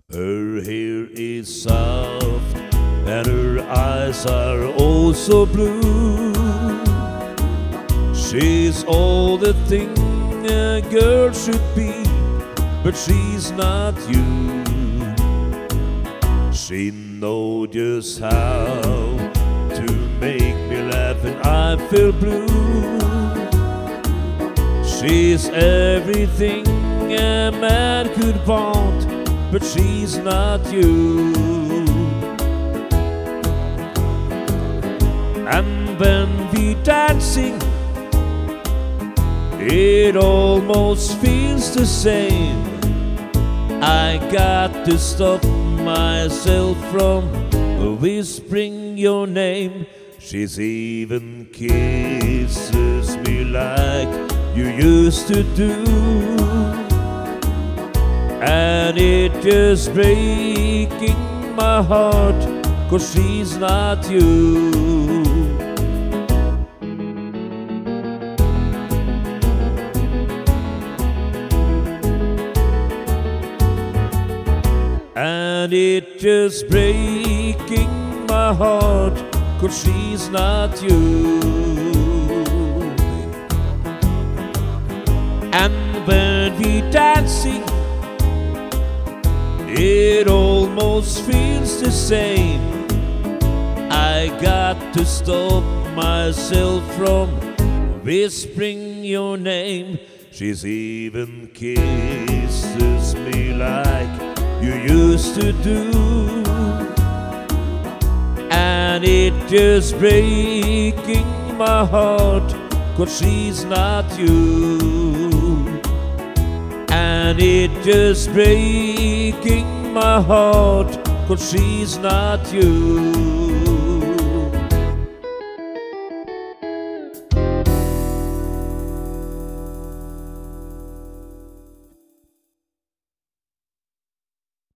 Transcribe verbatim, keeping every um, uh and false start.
Her hair is soft and her eyes are oh so blue. She's all the thing a girl should be, but she's not you. She knows just how to make me laugh and I feel blue. She's everything a man could want, but she's not you. And when we dancing, it almost feels the same. I got to stop myself from whispering your name. She's even kisses me like you used to do, and it just breaking my heart, 'cause she's not you. And it just breaking my heart, 'cause she's not you. And when we dancing, it almost feels the same. I got to stop myself from whispering your name. She's even kisses me like you used to do, and it just breaking my heart, 'cause she's not you. And it just breaking my heart, 'cause she's not you.